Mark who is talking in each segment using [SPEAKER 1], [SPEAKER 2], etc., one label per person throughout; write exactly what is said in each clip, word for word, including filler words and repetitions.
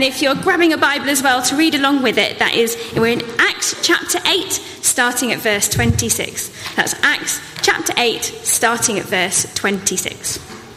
[SPEAKER 1] If you're grabbing a Bible as well to read along with it, that is, we're in Acts chapter eight, starting at verse twenty-six. That's Acts chapter eight, starting at verse twenty-six.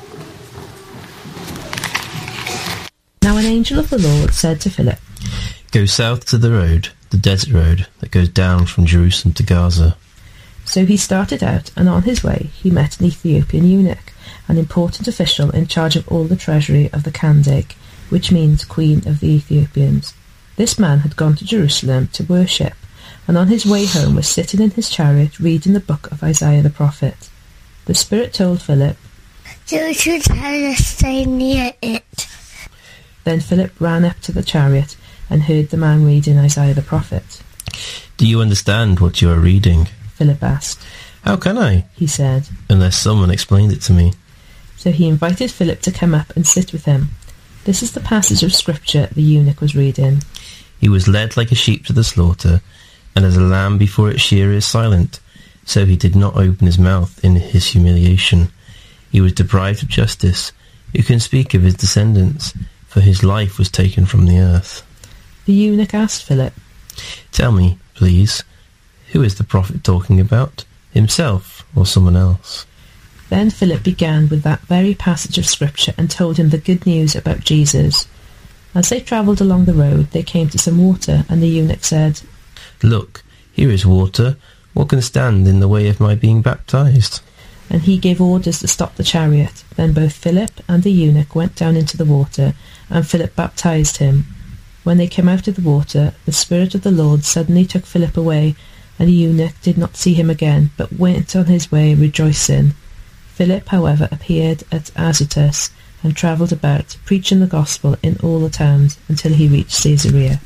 [SPEAKER 2] Now an angel of the Lord said to Philip,
[SPEAKER 3] "Go south to the road, the desert road, that goes down from Jerusalem to Gaza."
[SPEAKER 2] So he started out, and on his way he met an Ethiopian eunuch, an important official in charge of all the treasury of the Kandake, which means Queen of the Ethiopians. This man had gone to Jerusalem to worship, and on his way home was sitting in his chariot reading the book of Isaiah the prophet. The Spirit told Philip,
[SPEAKER 4] "You should try to stay near it."
[SPEAKER 2] Then Philip ran up to the chariot and heard the man reading Isaiah the prophet.
[SPEAKER 3] "Do you understand what you are reading?"
[SPEAKER 2] Philip asked.
[SPEAKER 3] "How can I?"
[SPEAKER 2] he said.
[SPEAKER 3] "Unless someone explained it to me."
[SPEAKER 2] So he invited Philip to come up and sit with him. This is the passage of scripture the eunuch was reading.
[SPEAKER 3] "He was led like a sheep to the slaughter, and as a lamb before its shearer is silent, so he did not open his mouth in his humiliation. He was deprived of justice. Who can speak of his descendants? For his life was taken from the earth."
[SPEAKER 2] The eunuch asked Philip,
[SPEAKER 3] "Tell me, please, who is the prophet talking about? Himself or someone else?"
[SPEAKER 2] Then Philip began with that very passage of scripture and told him the good news about Jesus. As they travelled along the road, they came to some water, and the eunuch said,
[SPEAKER 3] "Look, here is water. What can stand in the way of my being baptized?"
[SPEAKER 2] And he gave orders to stop the chariot. Then both Philip and the eunuch went down into the water, and Philip baptized him. When they came out of the water, the Spirit of the Lord suddenly took Philip away, and the eunuch did not see him again, but went on his way rejoicing. Philip, however, appeared at Azotus and travelled about, preaching the gospel in all the towns until he reached Caesarea.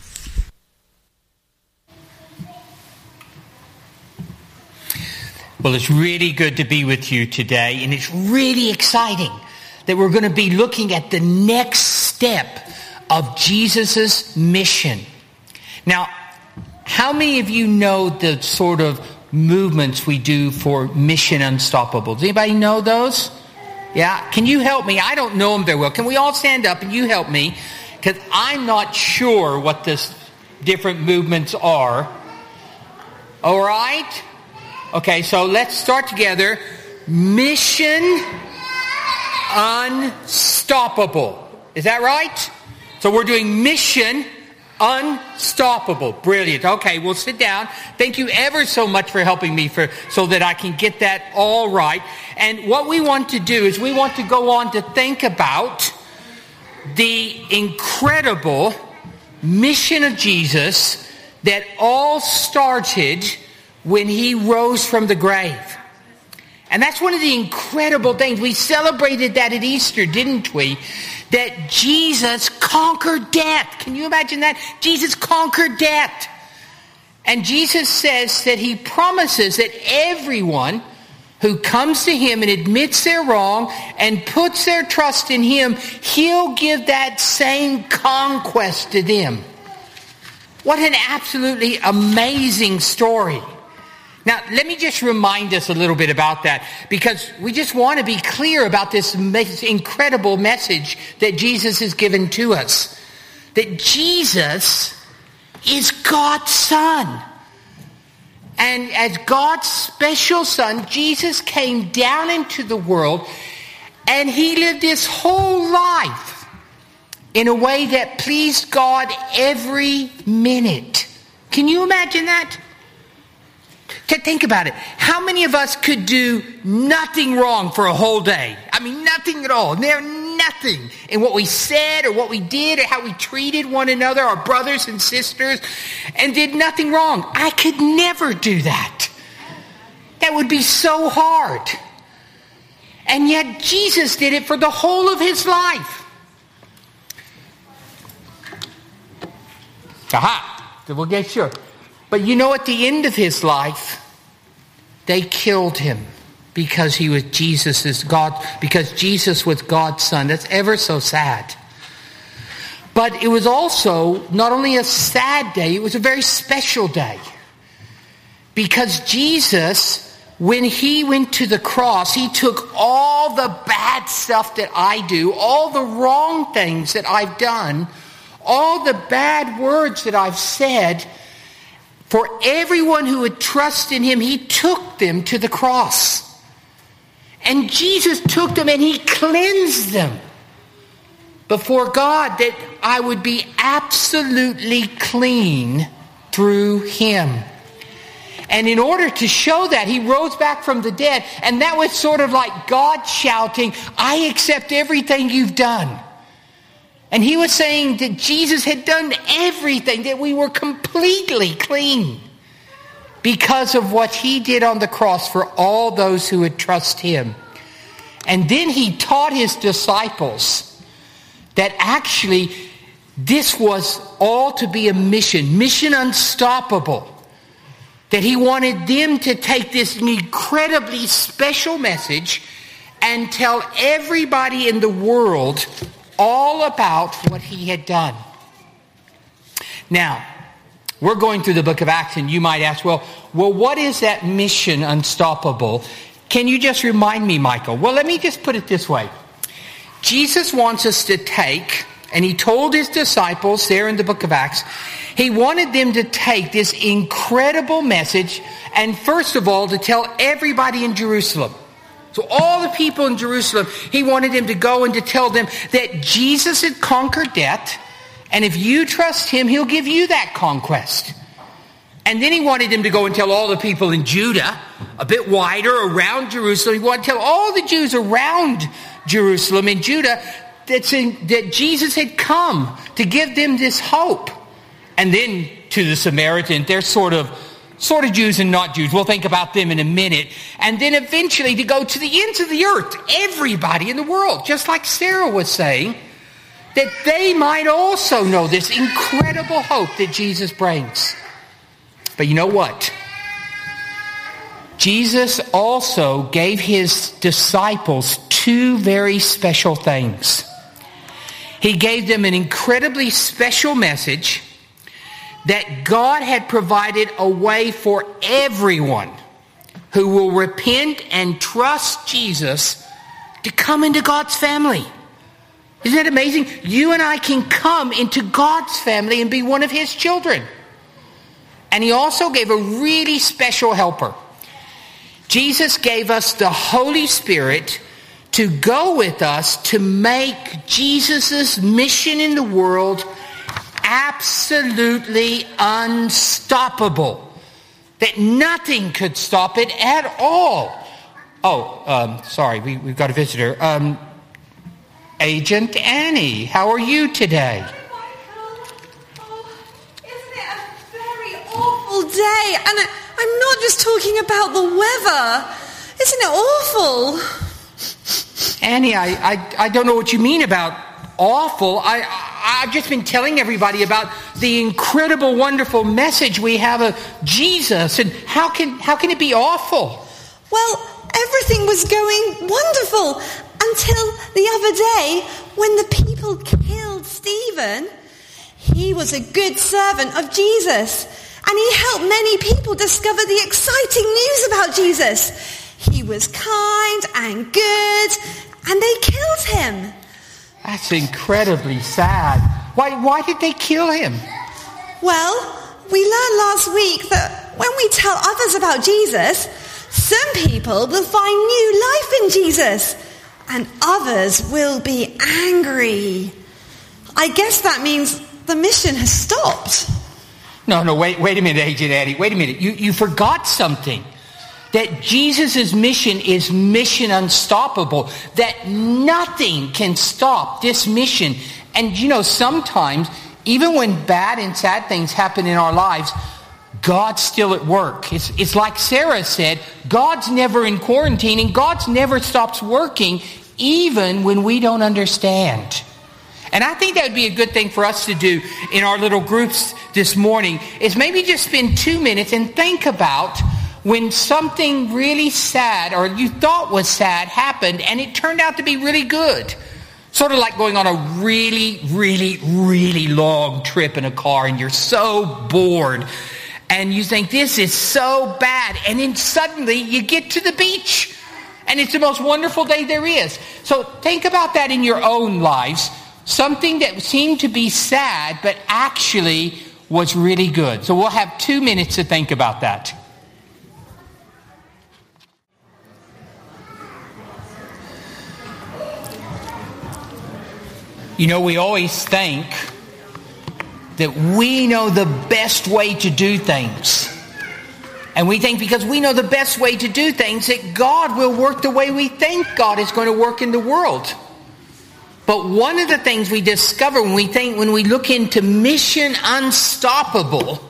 [SPEAKER 5] Well, it's really good to be with you today, and it's really exciting that we're going to be looking at the next step of Jesus' mission. Now, how many of you know the sort of movements we do for Mission Unstoppable? Does anybody know those? Yeah? Can you help me? I don't know them very well. Can we all stand up and you help me? Because I'm not sure what the different movements are. All right? Okay, so let's start together. Mission Unstoppable. Is that right? So we're doing Mission Unstoppable. Brilliant. Okay, we'll sit down. Thank you ever so much for helping me for so that I can get that all right. And what we want to do is we want to go on to think about the incredible mission of Jesus that all started when he rose from the grave. And that's one of the incredible things. We celebrated that at Easter, didn't we? That Jesus conquered death. Can you imagine that? Jesus conquered death. And Jesus says that he promises that everyone who comes to him and admits they're wrong and puts their trust in him, he'll give that same conquest to them. What an absolutely amazing story. Now, let me just remind us a little bit about that, because we just want to be clear about this incredible message that Jesus has given to us. That Jesus is God's Son. And as God's special Son, Jesus came down into the world and he lived his whole life in a way that pleased God every minute. Can you imagine that? Think about it. How many of us could do nothing wrong for a whole day? I mean, nothing at all. There, nothing in what we said or what we did or how we treated one another, our brothers and sisters, and did nothing wrong. I could never do that. That would be so hard. And yet Jesus did it for the whole of his life. Aha. So we'll get sure. But you know, at the end of his life, they killed him because he was Jesus's God, because Jesus was God's Son. That's ever so sad. But it was also not only a sad day, it was a very special day. Because Jesus, when he went to the cross, he took all the bad stuff that I do, all the wrong things that I've done, all the bad words that I've said, for everyone who would trust in him, he took them to the cross. And Jesus took them and he cleansed them before God, that I would be absolutely clean through him. And in order to show that, he rose back from the dead. And that was sort of like God shouting, I accept everything you've done. And he was saying that Jesus had done everything, that we were completely clean because of what he did on the cross for all those who would trust him. And then he taught his disciples that actually this was all to be a mission, mission unstoppable. That he wanted them to take this incredibly special message and tell everybody in the world all about what he had done. Now, we're going through the book of Acts, and you might ask, well, well, what is that mission unstoppable? Can you just remind me, Michael? Well, let me just put it this way. Jesus wants us to take, and he told his disciples there in the book of Acts, he wanted them to take this incredible message and first of all to tell everybody in Jerusalem. So all the people in Jerusalem, he wanted them to go and to tell them that Jesus had conquered death, and if you trust him, he'll give you that conquest. And then he wanted them to go and tell all the people in Judah, a bit wider around Jerusalem. He wanted to tell all the Jews around Jerusalem and Judah that's in, that Jesus had come to give them this hope. And then to the Samaritans, they're sort of sort of Jews and not Jews. We'll think about them in a minute. And then eventually to go to the ends of the earth, everybody in the world, just like Sarah was saying, that they might also know this incredible hope that Jesus brings. But you know what? Jesus also gave his disciples two very special things. He gave them an incredibly special message that God had provided a way for everyone who will repent and trust Jesus to come into God's family. Isn't that amazing? You and I can come into God's family and be one of his children. And he also gave a really special helper. Jesus gave us the Holy Spirit to go with us to make Jesus' mission in the world absolutely unstoppable. That nothing could stop it at all. Oh, um, sorry, we, we've got a visitor. Um, Agent Annie, how are you today?
[SPEAKER 6] Isn't it a very awful day? And I, I'm not just talking about the weather. Isn't it awful?
[SPEAKER 5] Annie, I, I, I don't know what you mean about awful. I, I, I've just been telling everybody about the incredible, wonderful message we have of Jesus. And how can, how can it be awful?
[SPEAKER 6] Well, everything was going wonderful until the other day when the people killed Stephen. He was a good servant of Jesus, and he helped many people discover the exciting news about Jesus. He was kind and good, and they killed him.
[SPEAKER 5] That's incredibly sad. Why, why did they kill him?
[SPEAKER 6] Well, we learned last week that when we tell others about Jesus, some people will find new life in Jesus, and others will be angry. I guess that means the mission has stopped.
[SPEAKER 5] No, no, wait, wait a minute, Agent Annie. Wait a minute. You, you forgot something. That Jesus' mission is mission unstoppable. That nothing can stop this mission. And you know, sometimes, even when bad and sad things happen in our lives, God's still at work. It's, it's like Sarah said, God's never in quarantine, and God's never stops working, even when we don't understand. And I think that would be a good thing for us to do in our little groups this morning, is maybe just spend two minutes and think about when something really sad, or you thought was sad, happened, and it turned out to be really good. Sort of like going on a really, really, really long trip in a car, and you're so bored, and you think, this is so bad, and then suddenly you get to the beach, and it's the most wonderful day there is. So think about that in your own lives. Something that seemed to be sad, but actually was really good. So we'll have two minutes to think about that. You know, we always think that we know the best way to do things. And we think because we know the best way to do things that God will work the way we think God is going to work in the world. But one of the things we discover when we think, when we look into Mission Unstoppable,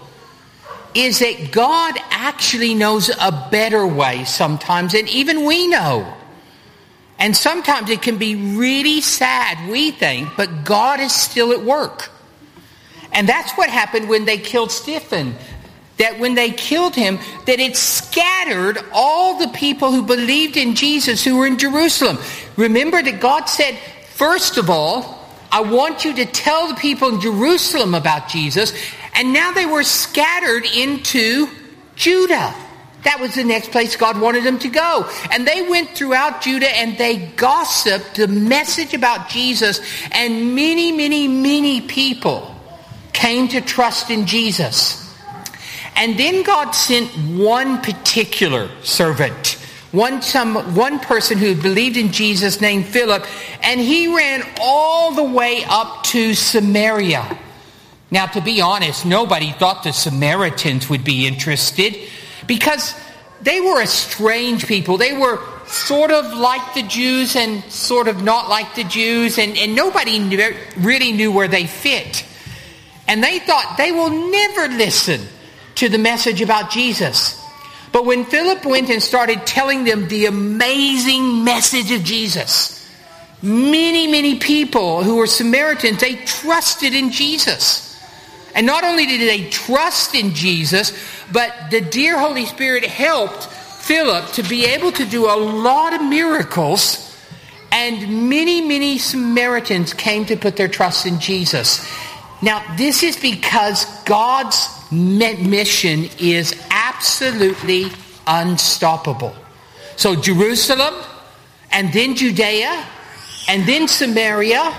[SPEAKER 5] is that God actually knows a better way sometimes than even we know. And sometimes it can be really sad, we think, but God is still at work. And that's what happened when they killed Stephen. That when they killed him, that it scattered all the people who believed in Jesus who were in Jerusalem. Remember that God said, first of all, I want you to tell the people in Jerusalem about Jesus. And now they were scattered into Judah. That was the next place God wanted them to go. And they went throughout Judah and they gossiped the message about Jesus. And many, many, many people came to trust in Jesus. And then God sent one particular servant, one some one person who believed in Jesus named Philip, and he ran all the way up to Samaria. Now, to be honest, nobody thought the Samaritans would be interested because they were a strange people. They were sort of like the Jews and sort of not like the Jews, and, and nobody knew, really knew where they fit. And they thought they will never listen to the message about Jesus. But when Philip went and started telling them the amazing message of Jesus, many, many people who were Samaritans, they trusted in Jesus. And not only did they trust in Jesus, but the dear Holy Spirit helped Philip to be able to do a lot of miracles. And many, many Samaritans came to put their trust in Jesus. Now, this is because God's mission is absolutely unstoppable. So Jerusalem, and then Judea, and then Samaria.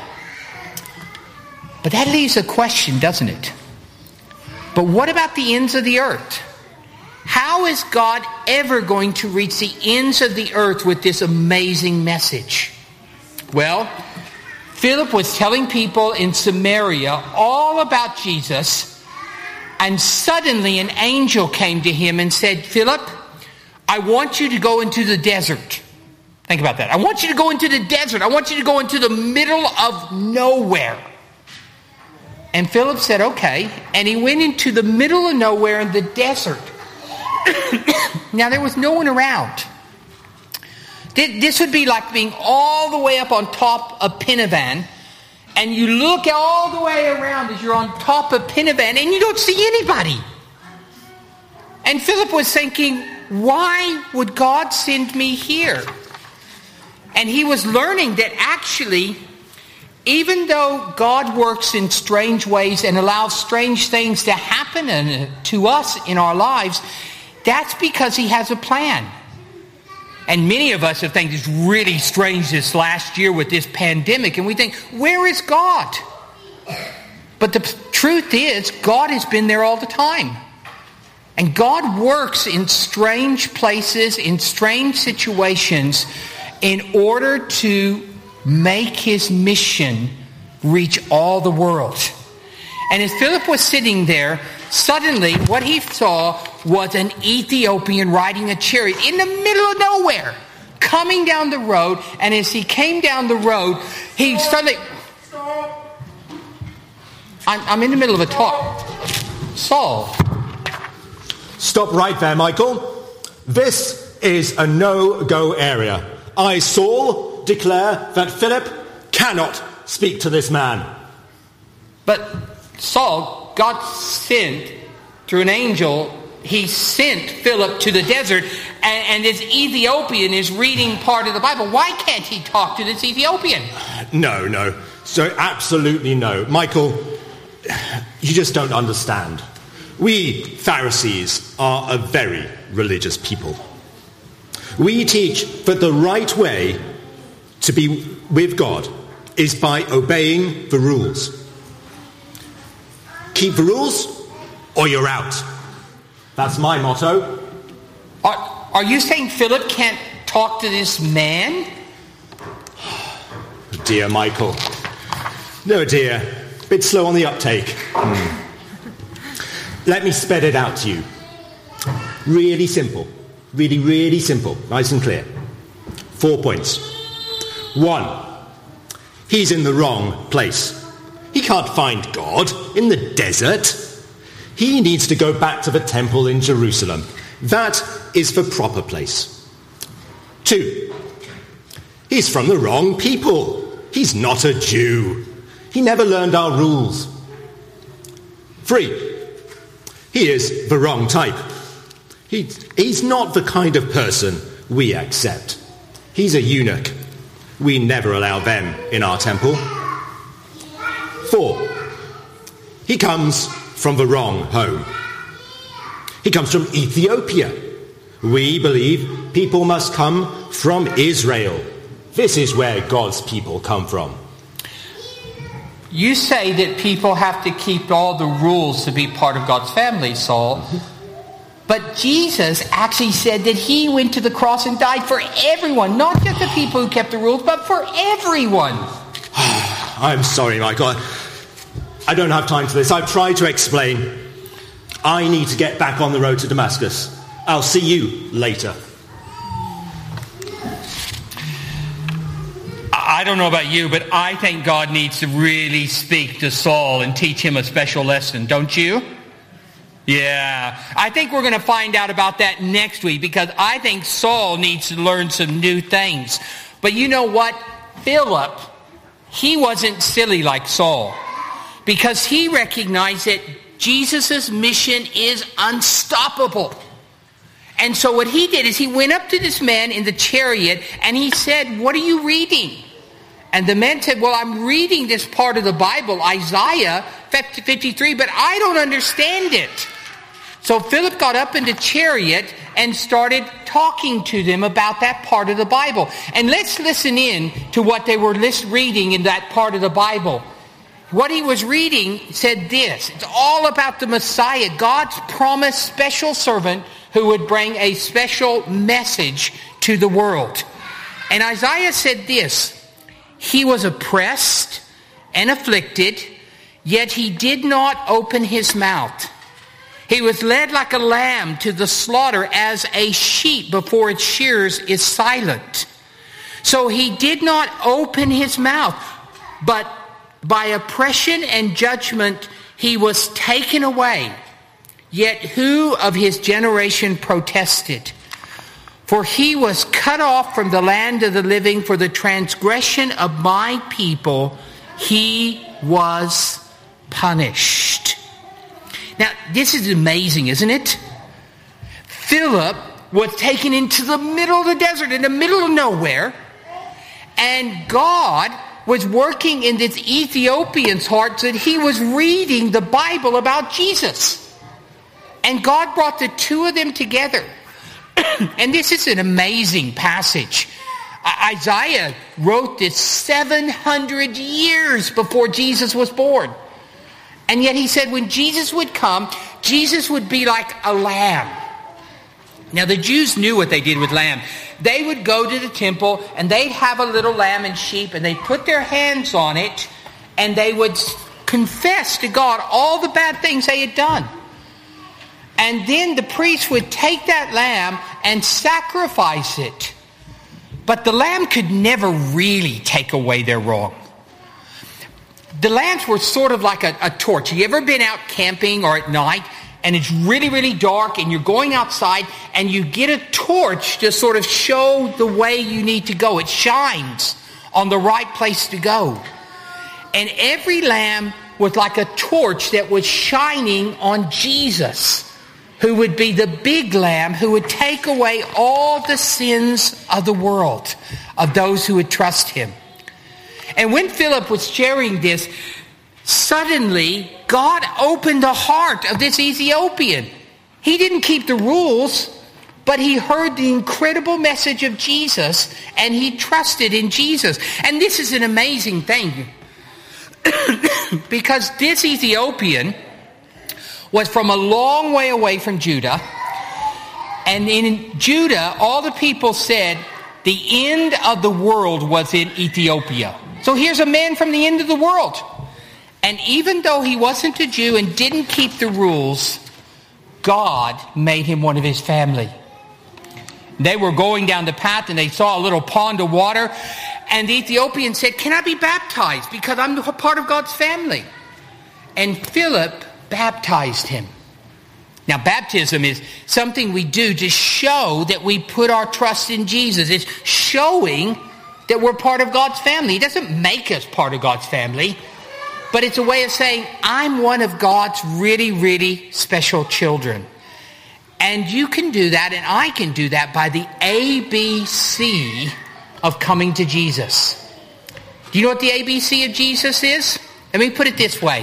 [SPEAKER 5] But that leaves a question, doesn't it? But what about the ends of the earth? How is God ever going to reach the ends of the earth with this amazing message? Well, Philip was telling people in Samaria all about Jesus, and suddenly an angel came to him and said, Philip, I want you to go into the desert. Think about that. I want you to go into the desert. I want you to go into the middle of nowhere. And Philip said, okay. And he went into the middle of nowhere in the desert. Now, there was no one around. This would be like being all the way up on top of Pinavan, and you look all the way around as you're on top of Pinavan, and you don't see anybody. And Philip was thinking, why would God send me here? And he was learning that actually, even though God works in strange ways and allows strange things to happen to us in our lives, that's because he has a plan. And many of us have think it's really strange this last year with this pandemic, and we think, where is God? But the truth is, God has been there all the time. And God works in strange places, in strange situations, in order to make his mission reach all the world. And as Philip was sitting there, suddenly what he saw was an Ethiopian riding a chariot in the middle of nowhere, coming down the road. And as he came down the road, he suddenly... I'm, I'm in the middle of a talk. Saul.
[SPEAKER 7] Stop right there, Michael. This is a no-go area. I, Saul, declare that Philip cannot speak to this man.
[SPEAKER 5] But Saul, God sent through an angel, he sent Philip to the desert, and, and this Ethiopian is reading part of the Bible. Why can't he talk to this Ethiopian?
[SPEAKER 7] No, no. So absolutely no. Michael, you just don't understand. We Pharisees are a very religious people. We teach that the right way to be with God is by obeying the rules. Keep the rules, or you're out. That's my motto.
[SPEAKER 5] Are, are you saying Philip can't talk to this man?
[SPEAKER 7] Dear Michael. No, dear. Bit slow on the uptake. Hmm. Let me sped it out to you. Really simple. Really, really simple. Nice and clear. Four points. One, he's in the wrong place. He can't find God in the desert. He needs to go back to the temple in Jerusalem. That is the proper place. Two, he's from the wrong people. He's not a Jew. He never learned our rules. Three, he is the wrong type. He, he's not the kind of person we accept. He's a eunuch. We never allow them in our temple. Four, he comes from the wrong home. He comes from Ethiopia. We believe people must come from Israel. This is where God's people come from.
[SPEAKER 5] You say that people have to keep all the rules to be part of God's family, Saul. But Jesus actually said that he went to the cross and died for everyone, not just the people who kept the rules, but for everyone.
[SPEAKER 7] I'm sorry, Michael. I don't have time for this. I've tried to explain. I need to get back on the road to Damascus. I'll see you later.
[SPEAKER 5] I don't know about you, but I think God needs to really speak to Saul and teach him a special lesson, don't you? Yeah, I think we're going to find out about that next week, because I think Saul needs to learn some new things. But you know what? Philip, he wasn't silly like Saul, because he recognized that Jesus' mission is unstoppable. And so what he did is he went up to this man in the chariot and he said, "What are you reading?" And the man said, "Well, I'm reading this part of the Bible, Isaiah fifty-three, but I don't understand it." So Philip got up in the chariot and started talking to them about that part of the Bible. And let's listen in to what they were reading in that part of the Bible. What he was reading said this. It's all about the Messiah, God's promised special servant who would bring a special message to the world. And Isaiah said this: "He was oppressed and afflicted, yet he did not open his mouth. He was led like a lamb to the slaughter, as a sheep before its shearers is silent. So he did not open his mouth, but by oppression and judgment he was taken away. Yet who of his generation protested? For he was cut off from the land of the living. For the transgression of my people he was punished." Now, this is amazing, isn't it? Philip was taken into the middle of the desert, in the middle of nowhere, and God was working in this Ethiopian's heart that he was reading the Bible about Jesus. And God brought the two of them together. And this is an amazing passage. Isaiah wrote this seven hundred years before Jesus was born. And yet he said when Jesus would come, Jesus would be like a lamb. Now the Jews knew what they did with lamb. They would go to the temple and they'd have a little lamb and sheep, and they'd put their hands on it and they would confess to God all the bad things they had done. And then the priest would take that lamb and sacrifice it. But the lamb could never really take away their wrong. The lambs were sort of like a, a torch. You ever been out camping or at night and it's really, really dark and you're going outside and you get a torch to sort of show the way you need to go? It shines on the right place to go. And every lamb was like a torch that was shining on Jesus, who would be the big lamb who would take away all the sins of the world, of those who would trust him. And when Philip was sharing this, suddenly God opened the heart of this Ethiopian. He didn't keep the rules, but he heard the incredible message of Jesus, and he trusted in Jesus. And this is an amazing thing, because this Ethiopian was from a long way away from Judah. And in Judah, all the people said the end of the world was in Ethiopia. So here's a man from the end of the world. And even though he wasn't a Jew and didn't keep the rules, God made him one of his family. They were going down the path and they saw a little pond of water. And the Ethiopian said, "Can I be baptized? Because I'm a part of God's family." And Philip baptized him. Now, baptism is something we do to show that we put our trust in Jesus. It's showing that we're part of God's family. It doesn't make us part of God's family, but it's a way of saying, I'm one of God's really, really special children. And you can do that, and I can do that by the A B C of coming to Jesus. Do you know what the A B C of Jesus is? Let me put it this way.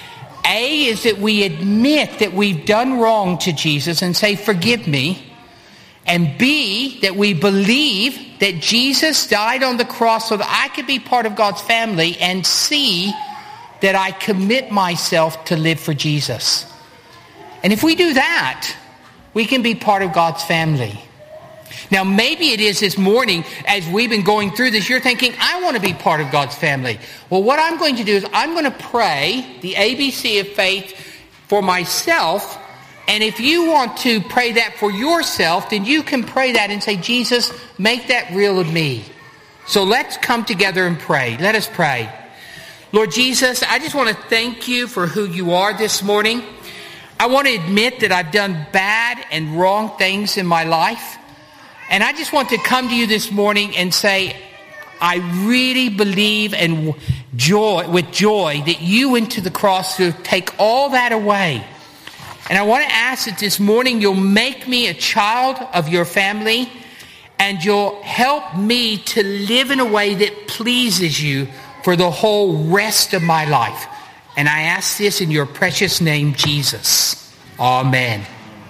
[SPEAKER 5] A is that we admit that we've done wrong to Jesus and say, "Forgive me." And B, that we believe that Jesus died on the cross so that I could be part of God's family. And C, that I commit myself to live for Jesus. And if we do that, we can be part of God's family. Now, maybe it is this morning, as we've been going through this, you're thinking, I want to be part of God's family. Well, what I'm going to do is I'm going to pray the A B C of faith for myself. And if you want to pray that for yourself, then you can pray that and say, Jesus, make that real of me. So let's come together and pray. Let us pray. Lord Jesus, I just want to thank you for who you are this morning. I want to admit that I've done bad and wrong things in my life. And I just want to come to you this morning and say, I really believe and joy, with joy that you went to the cross to take all that away. And I want to ask that this morning you'll make me a child of your family, and you'll help me to live in a way that pleases you for the whole rest of my life. And I ask this in your precious name, Jesus. Amen.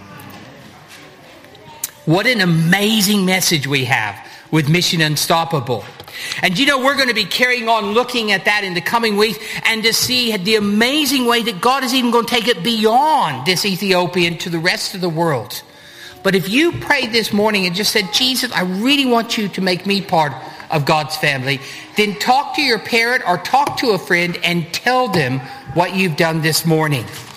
[SPEAKER 5] What an amazing message we have with Mission Unstoppable. And you know, we're going to be carrying on looking at that in the coming weeks, and to see the amazing way that God is even going to take it beyond this Ethiopian to the rest of the world. But if you prayed this morning and just said, Jesus, I really want you to make me part of God's family, then talk to your parent or talk to a friend and tell them what you've done this morning.